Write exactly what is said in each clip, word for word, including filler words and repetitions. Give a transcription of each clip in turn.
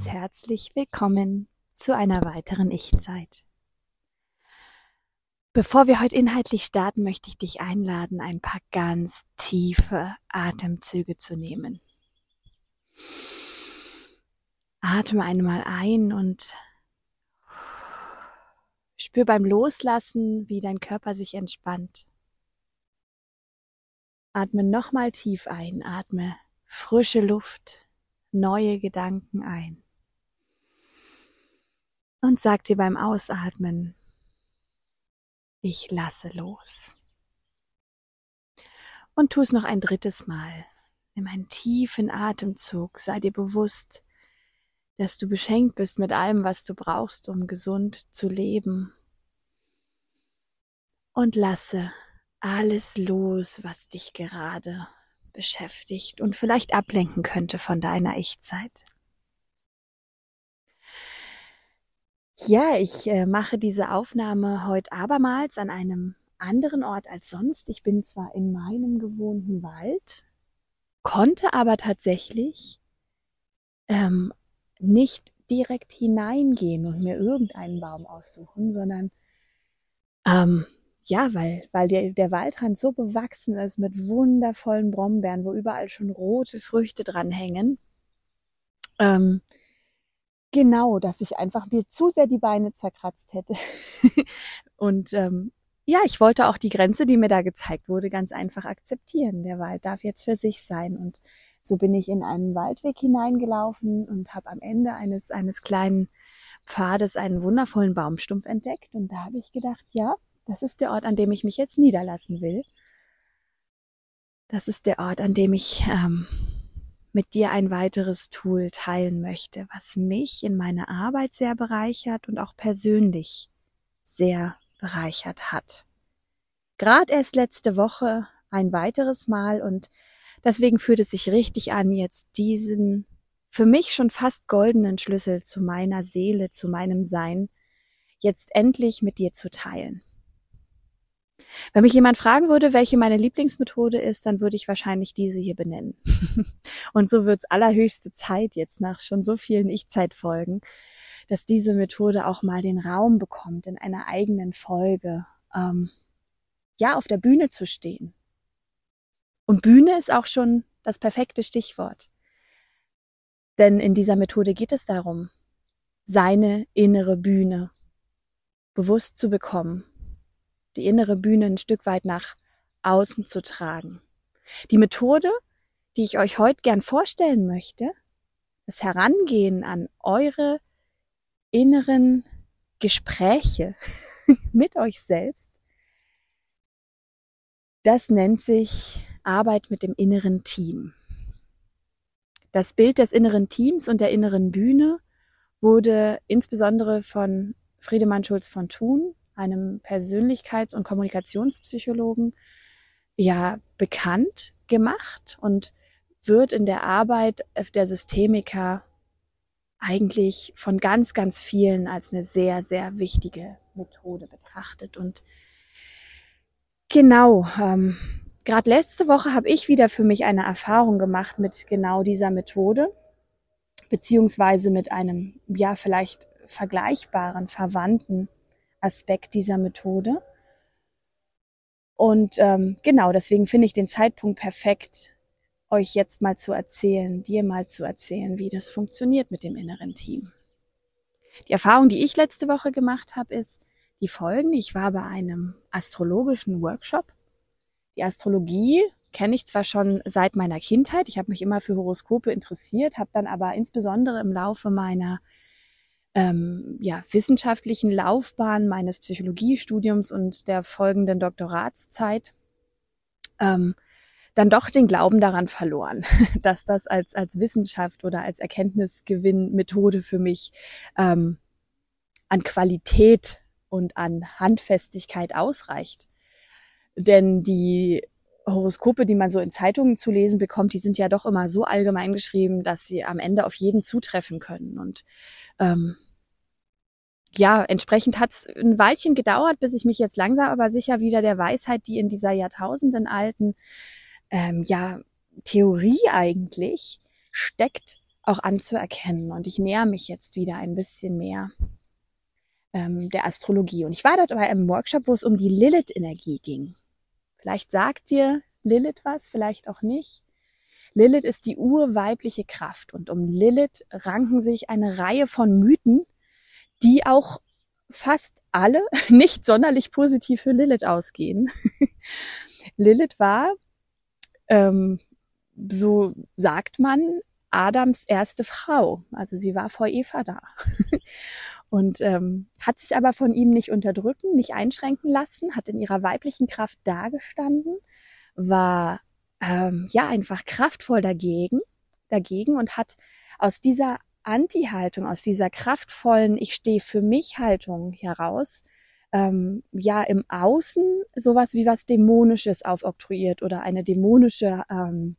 ganz herzlich willkommen zu einer weiteren Ich-Zeit. Bevor wir heute inhaltlich starten, möchte ich dich einladen, ein paar ganz tiefe Atemzüge zu nehmen. Atme einmal ein und spür beim Loslassen, wie dein Körper sich entspannt. Atme nochmal tief ein, atme frische Luft, neue Gedanken ein. Und sag dir beim Ausatmen, ich lasse los. Und tu es noch ein drittes Mal. Nimm einen tiefen Atemzug, sei dir bewusst, dass du beschenkt bist mit allem, was du brauchst, um gesund zu leben. Und lasse alles los, was dich gerade beschäftigt und vielleicht ablenken könnte von deiner Ich-Zeit. Ja, ich äh, mache diese Aufnahme heute abermals an einem anderen Ort als sonst. Ich bin zwar in meinem gewohnten Wald, konnte aber tatsächlich ähm, nicht direkt hineingehen und mir irgendeinen Baum aussuchen, sondern ähm, ja, weil, weil der, der Waldrand so bewachsen ist mit wundervollen Brombeeren, wo überall schon rote Früchte dran hängen. Ähm, Genau, dass ich einfach mir zu sehr die Beine zerkratzt hätte. Und ähm, ja, ich wollte auch die Grenze, die mir da gezeigt wurde, ganz einfach akzeptieren. Der Wald darf jetzt für sich sein. Und so bin ich in einen Waldweg hineingelaufen und habe am Ende eines eines kleinen Pfades einen wundervollen Baumstumpf entdeckt. Und da habe ich gedacht, ja, das ist der Ort, an dem ich mich jetzt niederlassen will. Das ist der Ort, an dem ich ähm, mit dir ein weiteres Tool teilen möchte, was mich in meiner Arbeit sehr bereichert und auch persönlich sehr bereichert hat. Gerade erst letzte Woche ein weiteres Mal und deswegen fühlt es sich richtig an, jetzt diesen für mich schon fast goldenen Schlüssel zu meiner Seele, zu meinem Sein, jetzt endlich mit dir zu teilen. Wenn mich jemand fragen würde, welche meine Lieblingsmethode ist, dann würde ich wahrscheinlich diese hier benennen. Und so wird es allerhöchste Zeit jetzt nach schon so vielen Ich-Zeit-Folgen, dass diese Methode auch mal den Raum bekommt, in einer eigenen Folge, ähm, ja, auf der Bühne zu stehen. Und Bühne ist auch schon das perfekte Stichwort. Denn in dieser Methode geht es darum, seine innere Bühne bewusst zu bekommen, die innere Bühne ein Stück weit nach außen zu tragen. Die Methode, die ich euch heute gern vorstellen möchte, das Herangehen an eure inneren Gespräche mit euch selbst, das nennt sich Arbeit mit dem inneren Team. Das Bild des inneren Teams und der inneren Bühne wurde insbesondere von Friedemann Schulz von Thun, einem Persönlichkeits- und Kommunikationspsychologen, ja bekannt gemacht und wird in der Arbeit der Systemiker eigentlich von ganz, ganz vielen als eine sehr, sehr wichtige Methode betrachtet. Und genau, ähm, gerade letzte Woche habe ich wieder für mich eine Erfahrung gemacht mit genau dieser Methode, beziehungsweise mit einem, ja, vielleicht vergleichbaren, verwandten Aspekt dieser Methode. Und ähm, genau, deswegen finde ich den Zeitpunkt perfekt, euch jetzt mal zu erzählen, dir mal zu erzählen, wie das funktioniert mit dem inneren Team. Die Erfahrung, die ich letzte Woche gemacht habe, ist die folgende. Ich war bei einem astrologischen Workshop. Die Astrologie kenne ich zwar schon seit meiner Kindheit, ich habe mich immer für Horoskope interessiert, habe dann aber insbesondere im Laufe meiner ähm, ja, wissenschaftlichen Laufbahn, meines Psychologiestudiums und der folgenden Doktoratszeit ähm, dann doch den Glauben daran verloren, dass das als als Wissenschaft oder als Erkenntnisgewinnmethode für mich ähm, an Qualität und an Handfestigkeit ausreicht. Denn die Horoskope, die man so in Zeitungen zu lesen bekommt, die sind ja doch immer so allgemein geschrieben, dass sie am Ende auf jeden zutreffen können. Und ähm, ja, entsprechend hat es ein Weilchen gedauert, bis ich mich jetzt langsam aber sicher wieder der Weisheit, die in dieser jahrtausendenalten ähm, ja, Theorie eigentlich steckt, auch anzuerkennen. Und ich näher mich jetzt wieder ein bisschen mehr ähm, der Astrologie. Und ich war dort bei einem Workshop, wo es um die Lilith-Energie ging. Vielleicht sagt dir Lilith was, vielleicht auch nicht. Lilith ist die urweibliche Kraft und um Lilith ranken sich eine Reihe von Mythen, die auch fast alle nicht sonderlich positiv für Lilith ausgehen. Lilith war, ähm, so sagt man, Adams erste Frau. Also sie war vor Eva da. Und ähm, hat sich aber von ihm nicht unterdrücken, nicht einschränken lassen, hat in ihrer weiblichen Kraft dagestanden, war ähm, ja einfach kraftvoll dagegen, dagegen und hat aus dieser Anti-Haltung, aus dieser kraftvollen Ich stehe für mich Haltung heraus, ähm, ja im Außen sowas wie was Dämonisches aufoktroyiert oder eine dämonische ähm,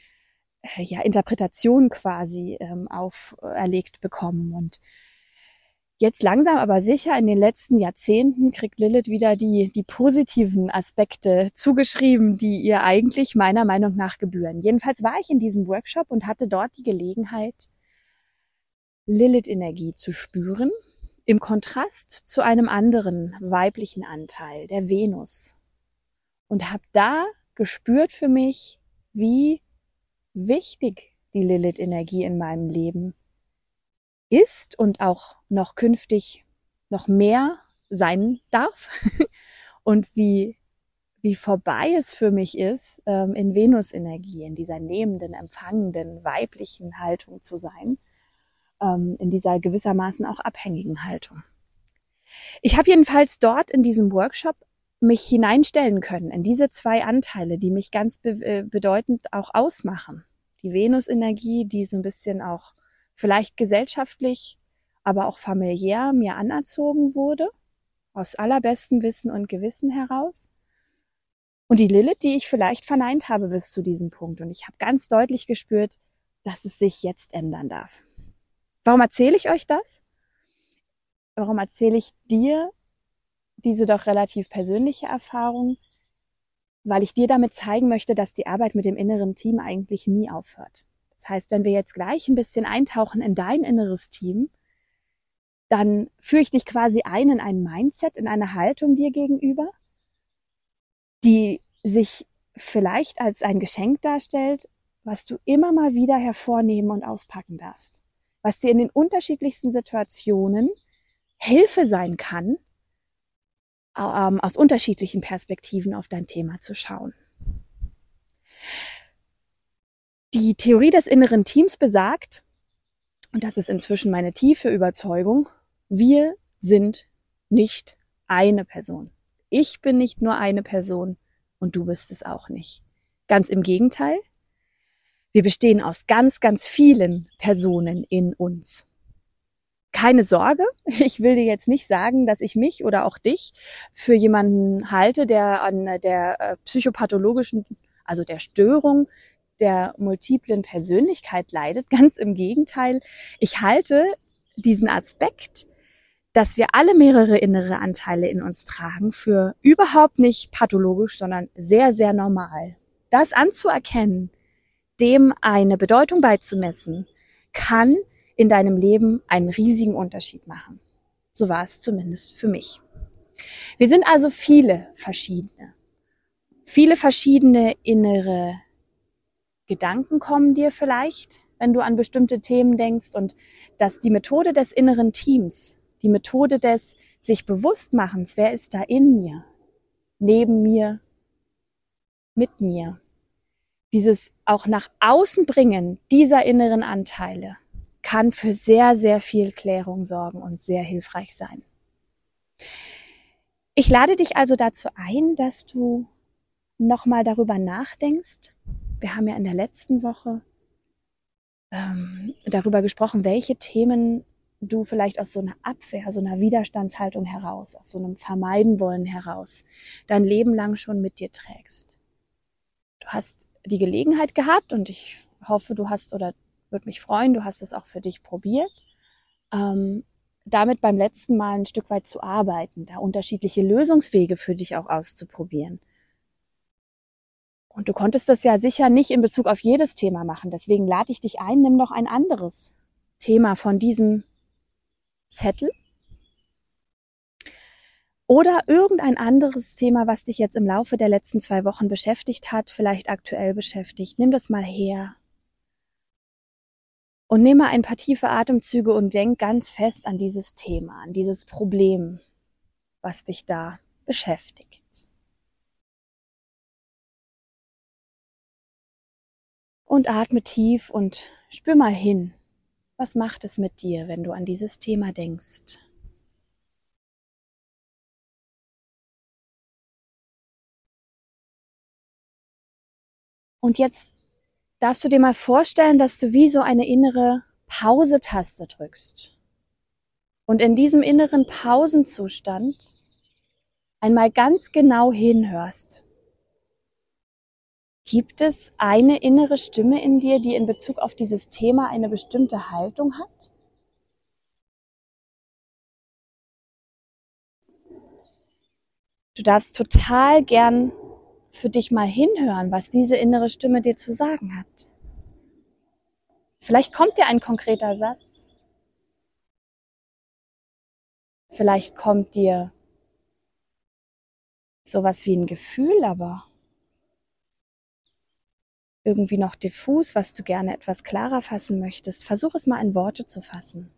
ja Interpretation quasi ähm, auferlegt bekommen. Und jetzt langsam aber sicher in den letzten Jahrzehnten kriegt Lilith wieder die, die positiven Aspekte zugeschrieben, die ihr eigentlich meiner Meinung nach gebühren. Jedenfalls war ich in diesem Workshop und hatte dort die Gelegenheit, Lilith-Energie zu spüren, im Kontrast zu einem anderen weiblichen Anteil, der Venus. Und habe da gespürt für mich, wie wichtig die Lilith-Energie in meinem Leben ist und auch noch künftig noch mehr sein darf und wie wie vorbei es für mich ist, ähm, in Venus-Energie, in dieser nehmenden, empfangenden, weiblichen Haltung zu sein, ähm, in dieser gewissermaßen auch abhängigen Haltung. Ich habe jedenfalls dort in diesem Workshop mich hineinstellen können in diese zwei Anteile, die mich ganz be- äh, bedeutend auch ausmachen. Die Venus-Energie, die so ein bisschen auch vielleicht gesellschaftlich, aber auch familiär mir anerzogen wurde, aus allerbestem Wissen und Gewissen heraus. Und die Lilith, die ich vielleicht verneint habe bis zu diesem Punkt. Und ich habe ganz deutlich gespürt, dass es sich jetzt ändern darf. Warum erzähle ich euch das? Warum erzähle ich dir diese doch relativ persönliche Erfahrung? Weil ich dir damit zeigen möchte, dass die Arbeit mit dem inneren Team eigentlich nie aufhört. Das heißt, wenn wir jetzt gleich ein bisschen eintauchen in dein inneres Team, dann führe ich dich quasi ein in ein Mindset, in eine Haltung dir gegenüber, die sich vielleicht als ein Geschenk darstellt, was du immer mal wieder hervornehmen und auspacken darfst. Was dir in den unterschiedlichsten Situationen Hilfe sein kann, ähm, aus unterschiedlichen Perspektiven auf dein Thema zu schauen. Die Theorie des inneren Teams besagt, und das ist inzwischen meine tiefe Überzeugung, wir sind nicht eine Person. Ich bin nicht nur eine Person und du bist es auch nicht. Ganz im Gegenteil, wir bestehen aus ganz, ganz vielen Personen in uns. Keine Sorge, ich will dir jetzt nicht sagen, dass ich mich oder auch dich für jemanden halte, der an der äh, psychopathologischen, also der Störung der multiplen Persönlichkeit leidet. Ganz im Gegenteil, ich halte diesen Aspekt, dass wir alle mehrere innere Anteile in uns tragen, für überhaupt nicht pathologisch, sondern sehr, sehr normal. Das anzuerkennen, dem eine Bedeutung beizumessen, kann in deinem Leben einen riesigen Unterschied machen. So war es zumindest für mich. Wir sind also viele verschiedene. Viele verschiedene innere Gedanken kommen dir vielleicht, wenn du an bestimmte Themen denkst, und dass die Methode des inneren Teams, die Methode des sich Bewusstmachens, wer ist da in mir, neben mir, mit mir, dieses auch nach außen bringen dieser inneren Anteile, kann für sehr, sehr viel Klärung sorgen und sehr hilfreich sein. Ich lade dich also dazu ein, dass du nochmal darüber nachdenkst. Wir haben ja in der letzten Woche ähm, darüber gesprochen, welche Themen du vielleicht aus so einer Abwehr, so einer Widerstandshaltung heraus, aus so einem Vermeiden wollen heraus, dein Leben lang schon mit dir trägst. Du hast die Gelegenheit gehabt und ich hoffe, du hast, oder würde mich freuen, du hast es auch für dich probiert, ähm, damit beim letzten Mal ein Stück weit zu arbeiten, da unterschiedliche Lösungswege für dich auch auszuprobieren. Und du konntest das ja sicher nicht in Bezug auf jedes Thema machen. Deswegen lade ich dich ein, nimm doch ein anderes Thema von diesem Zettel. Oder irgendein anderes Thema, was dich jetzt im Laufe der letzten zwei Wochen beschäftigt hat, vielleicht aktuell beschäftigt. Nimm das mal her. Und nimm mal ein paar tiefe Atemzüge und denk ganz fest an dieses Thema, an dieses Problem, was dich da beschäftigt. Und atme tief und spür mal hin. Was macht es mit dir, wenn du an dieses Thema denkst? Und jetzt darfst du dir mal vorstellen, dass du wie so eine innere Pause-Taste drückst. Und in diesem inneren Pausenzustand einmal ganz genau hinhörst. Gibt es eine innere Stimme in dir, die in Bezug auf dieses Thema eine bestimmte Haltung hat? Du darfst total gern für dich mal hinhören, was diese innere Stimme dir zu sagen hat. Vielleicht kommt dir ein konkreter Satz. Vielleicht kommt dir sowas wie ein Gefühl, aber irgendwie noch diffus, was du gerne etwas klarer fassen möchtest. Versuch es mal in Worte zu fassen.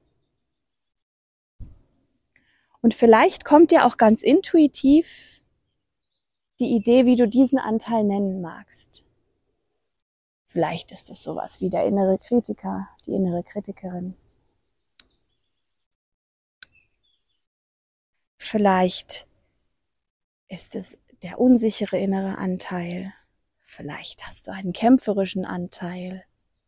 Und vielleicht kommt dir auch ganz intuitiv die Idee, wie du diesen Anteil nennen magst. Vielleicht ist es sowas wie der innere Kritiker, die innere Kritikerin. Vielleicht ist es der unsichere innere Anteil. Vielleicht hast du einen kämpferischen Anteil.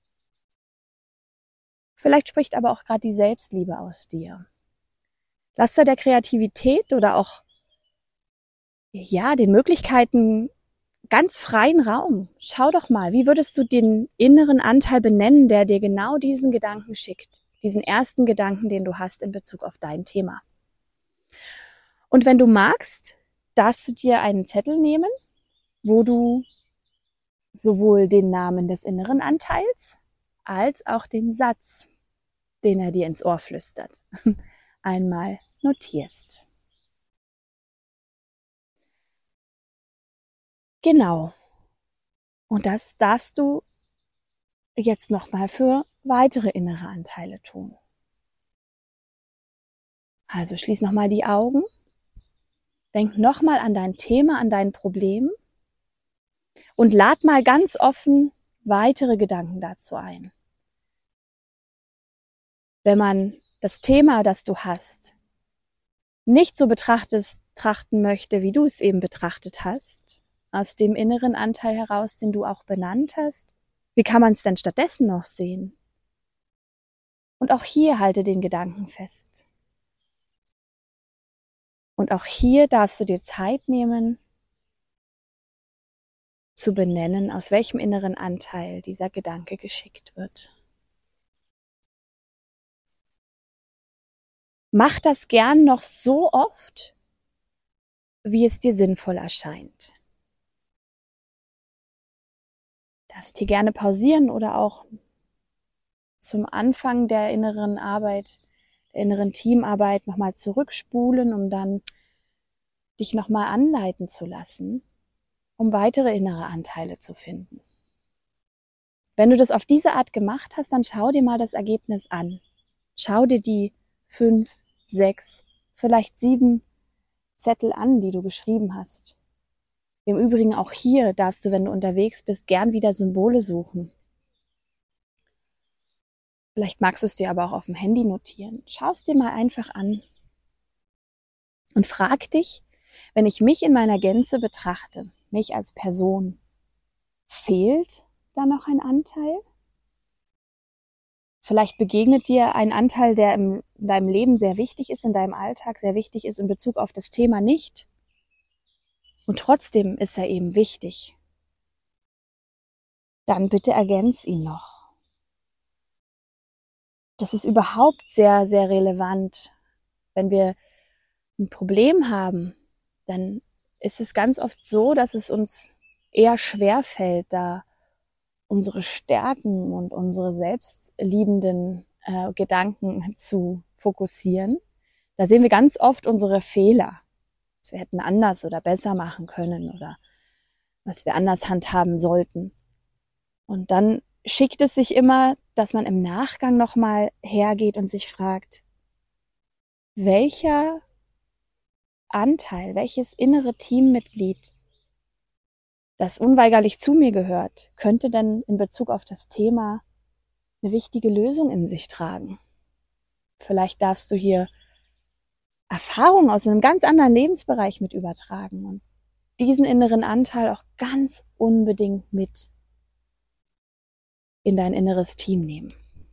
Vielleicht spricht aber auch gerade die Selbstliebe aus dir. Lass da der Kreativität oder auch ja, den Möglichkeiten ganz freien Raum. Schau doch mal, wie würdest du den inneren Anteil benennen, der dir genau diesen Gedanken schickt, diesen ersten Gedanken, den du hast in Bezug auf dein Thema. Und wenn du magst, darfst du dir einen Zettel nehmen, wo du sowohl den Namen des inneren Anteils als auch den Satz, den er dir ins Ohr flüstert, einmal notierst. Genau. Und das darfst du jetzt nochmal für weitere innere Anteile tun. Also schließ nochmal die Augen, denk nochmal an dein Thema, an dein Problem und lad mal ganz offen weitere Gedanken dazu ein. Wenn man das Thema, das du hast, nicht so betrachtest, betrachten möchte, wie du es eben betrachtet hast, aus dem inneren Anteil heraus, den du auch benannt hast, wie kann man es denn stattdessen noch sehen? Und auch hier halte den Gedanken fest. Und auch hier darfst du dir Zeit nehmen, zu benennen, aus welchem inneren Anteil dieser Gedanke geschickt wird. Mach das gern noch so oft, wie es dir sinnvoll erscheint. Darfst hier gerne pausieren oder auch zum Anfang der inneren Arbeit, der inneren Teamarbeit nochmal zurückspulen, um dann dich nochmal anleiten zu lassen, um weitere innere Anteile zu finden. Wenn du das auf diese Art gemacht hast, dann schau dir mal das Ergebnis an. Schau dir die fünf, sechs, vielleicht sieben Zettel an, die du geschrieben hast. Im Übrigen auch hier darfst du, wenn du unterwegs bist, gern wieder Symbole suchen. Vielleicht magst du es dir aber auch auf dem Handy notieren. Schau es dir mal einfach an und frag dich, wenn ich mich in meiner Gänze betrachte, mich als Person, fehlt da noch ein Anteil? Vielleicht begegnet dir ein Anteil, der in deinem Leben sehr wichtig ist, in deinem Alltag sehr wichtig ist in Bezug auf das Thema nicht. Und trotzdem ist er eben wichtig. Dann bitte ergänz ihn noch. Das ist überhaupt sehr, sehr relevant. Wenn wir ein Problem haben, dann ist es ganz oft so, dass es uns eher schwer fällt, da unsere Stärken und unsere selbstliebenden äh, Gedanken zu fokussieren. Da sehen wir ganz oft unsere Fehler, was wir hätten anders oder besser machen können oder was wir anders handhaben sollten. Und dann schickt es sich immer, dass man im Nachgang nochmal hergeht und sich fragt, welcher Anteil, welches innere Teammitglied, das unweigerlich zu mir gehört, könnte denn in Bezug auf das Thema eine wichtige Lösung in sich tragen. Vielleicht darfst du hier Erfahrungen aus einem ganz anderen Lebensbereich mit übertragen und diesen inneren Anteil auch ganz unbedingt mit in dein inneres Team nehmen.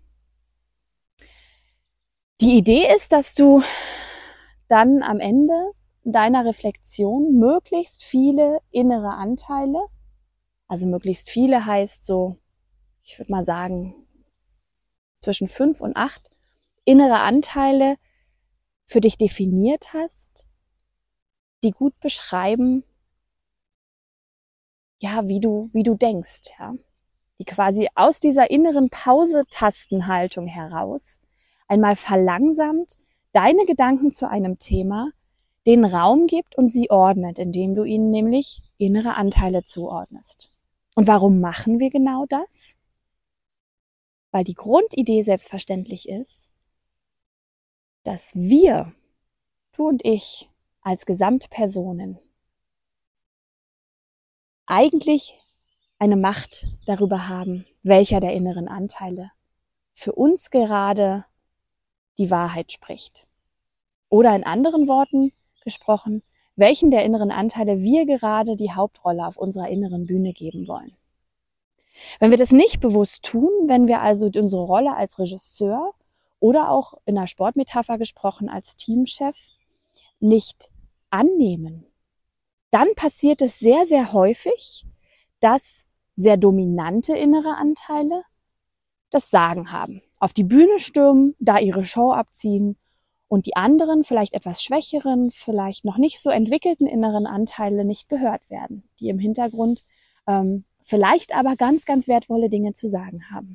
Die Idee ist, dass du dann am Ende deiner Reflexion möglichst viele innere Anteile, also möglichst viele heißt so, ich würde mal sagen, zwischen fünf und acht innere Anteile für dich definiert hast, die gut beschreiben, ja, wie du, wie du denkst, ja, die quasi aus dieser inneren Pause-Tastenhaltung heraus einmal verlangsamt deine Gedanken zu einem Thema den Raum gibt und sie ordnet, indem du ihnen nämlich innere Anteile zuordnest. Und warum machen wir genau das? Weil die Grundidee selbstverständlich ist, dass wir, du und ich, als Gesamtpersonen eigentlich eine Macht darüber haben, welcher der inneren Anteile für uns gerade die Wahrheit spricht. Oder in anderen Worten gesprochen, welchen der inneren Anteile wir gerade die Hauptrolle auf unserer inneren Bühne geben wollen. Wenn wir das nicht bewusst tun, wenn wir also unsere Rolle als Regisseur oder auch in der Sportmetapher gesprochen als Teamchef nicht annehmen, dann passiert es sehr, sehr häufig, dass sehr dominante innere Anteile das Sagen haben, auf die Bühne stürmen, da ihre Show abziehen und die anderen, vielleicht etwas schwächeren, vielleicht noch nicht so entwickelten inneren Anteile nicht gehört werden, die im Hintergrund ähm, vielleicht aber ganz, ganz wertvolle Dinge zu sagen haben.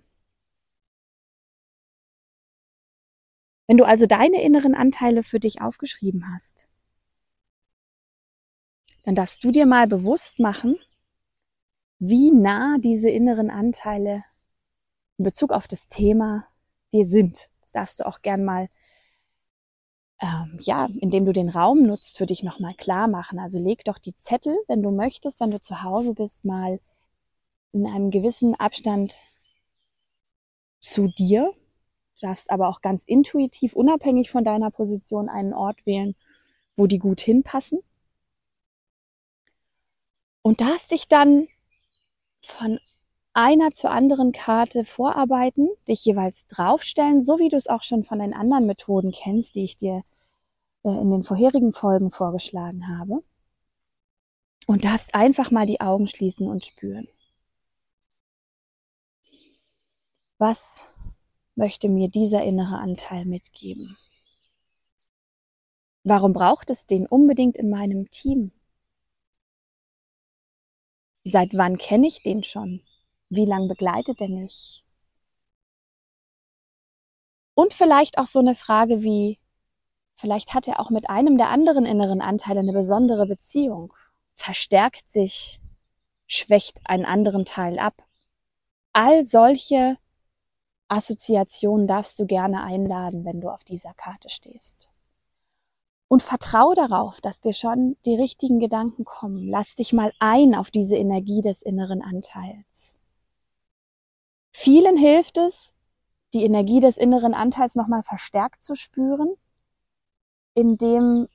Wenn du also deine inneren Anteile für dich aufgeschrieben hast, dann darfst du dir mal bewusst machen, wie nah diese inneren Anteile in Bezug auf das Thema dir sind. Das darfst du auch gern mal, ähm, ja, indem du den Raum nutzt, für dich nochmal klar machen. Also leg doch die Zettel, wenn du möchtest, wenn du zu Hause bist, mal in einem gewissen Abstand zu dir. Du darfst aber auch ganz intuitiv, unabhängig von deiner Position, einen Ort wählen, wo die gut hinpassen. Und darfst dich dann von einer zur anderen Karte vorarbeiten, dich jeweils draufstellen, so wie du es auch schon von den anderen Methoden kennst, die ich dir äh, in den vorherigen Folgen vorgeschlagen habe. Und darfst einfach mal die Augen schließen und spüren. Was möchte mir dieser innere Anteil mitgeben? Warum braucht es den unbedingt in meinem Team? Seit wann kenne ich den schon? Wie lange begleitet er mich? Und vielleicht auch so eine Frage wie, vielleicht hat er auch mit einem der anderen inneren Anteile eine besondere Beziehung, verstärkt sich, schwächt einen anderen Teil ab. All solche Assoziationen darfst du gerne einladen, wenn du auf dieser Karte stehst. Und vertrau darauf, dass dir schon die richtigen Gedanken kommen. Lass dich mal ein auf diese Energie des inneren Anteils. Vielen hilft es, die Energie des inneren Anteils nochmal verstärkt zu spüren, indem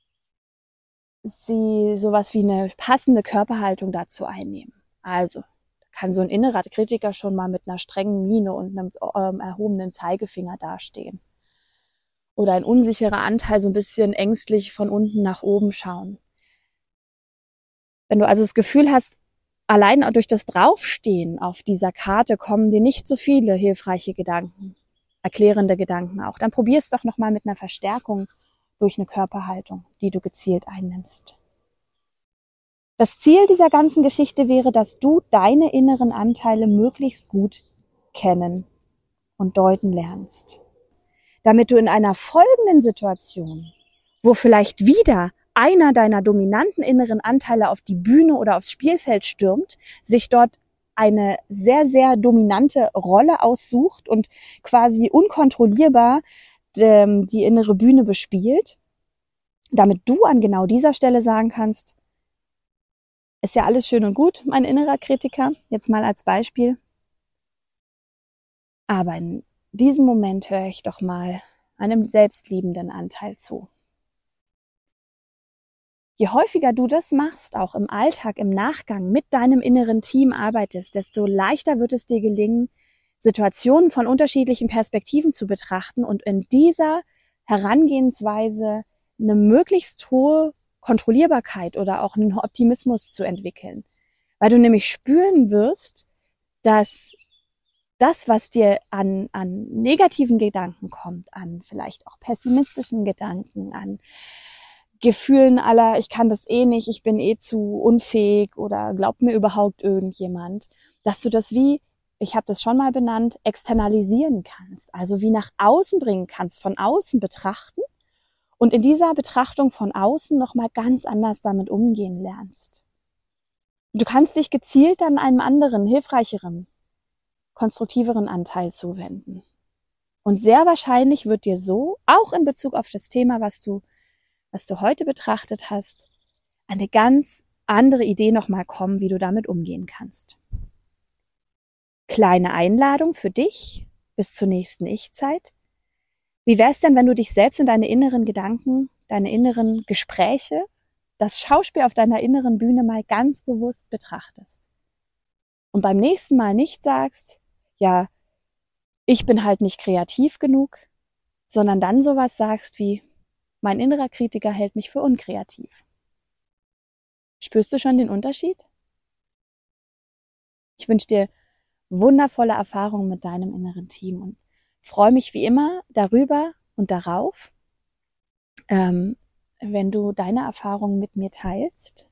sie sowas wie eine passende Körperhaltung dazu einnehmen. Also kann so ein innerer Kritiker schon mal mit einer strengen Miene und einem ähm, erhobenen Zeigefinger dastehen. Oder ein unsicherer Anteil so ein bisschen ängstlich von unten nach oben schauen. Wenn du also das Gefühl hast, allein durch das Draufstehen auf dieser Karte kommen dir nicht so viele hilfreiche Gedanken, erklärende Gedanken auch, dann probier es doch nochmal mit einer Verstärkung durch eine Körperhaltung, die du gezielt einnimmst. Das Ziel dieser ganzen Geschichte wäre, dass du deine inneren Anteile möglichst gut kennen und deuten lernst. Damit du in einer folgenden Situation, wo vielleicht wieder einer deiner dominanten inneren Anteile auf die Bühne oder aufs Spielfeld stürmt, sich dort eine sehr, sehr dominante Rolle aussucht und quasi unkontrollierbar ähm, die innere Bühne bespielt, damit du an genau dieser Stelle sagen kannst, ist ja alles schön und gut, mein innerer Kritiker, jetzt mal als Beispiel. Aber in diesem Moment höre ich doch mal einem selbstliebenden Anteil zu. Je häufiger du das machst, auch im Alltag, im Nachgang mit deinem inneren Team arbeitest, desto leichter wird es dir gelingen, Situationen von unterschiedlichen Perspektiven zu betrachten und in dieser Herangehensweise eine möglichst hohe Kontrollierbarkeit oder auch einen Optimismus zu entwickeln. Weil du nämlich spüren wirst, dass das, was dir an, an negativen Gedanken kommt, an vielleicht auch pessimistischen Gedanken, an Gefühlen aller, ich kann das eh nicht, ich bin eh zu unfähig oder glaubt mir überhaupt irgendjemand, dass du das wie, ich habe das schon mal benannt, externalisieren kannst, also wie nach außen bringen kannst, von außen betrachten und in dieser Betrachtung von außen nochmal ganz anders damit umgehen lernst. Du kannst dich gezielt an einem anderen, hilfreicheren, konstruktiveren Anteil zuwenden. Und sehr wahrscheinlich wird dir so, auch in Bezug auf das Thema, was du was du heute betrachtet hast, eine ganz andere Idee nochmal kommen, wie du damit umgehen kannst. Kleine Einladung für dich bis zur nächsten Ich-Zeit. Wie wäre es denn, wenn du dich selbst in deine inneren Gedanken, deine inneren Gespräche, das Schauspiel auf deiner inneren Bühne mal ganz bewusst betrachtest? Und beim nächsten Mal nicht sagst, ja, ich bin halt nicht kreativ genug, sondern dann sowas sagst wie, mein innerer Kritiker hält mich für unkreativ. Spürst du schon den Unterschied? Ich wünsche dir wundervolle Erfahrungen mit deinem inneren Team und freue mich wie immer darüber und darauf, ähm, wenn du deine Erfahrungen mit mir teilst.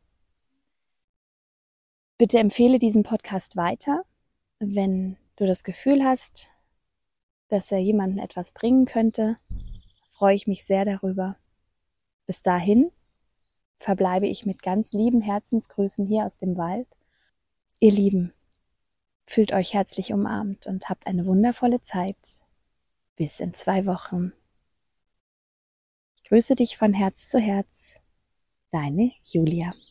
Bitte empfehle diesen Podcast weiter, wenn du das Gefühl hast, dass er jemandem etwas bringen könnte. Freue ich mich sehr darüber. Bis dahin verbleibe ich mit ganz lieben Herzensgrüßen hier aus dem Wald. Ihr Lieben, fühlt euch herzlich umarmt und habt eine wundervolle Zeit. Bis in zwei Wochen. Ich grüße dich von Herz zu Herz. Deine Julia.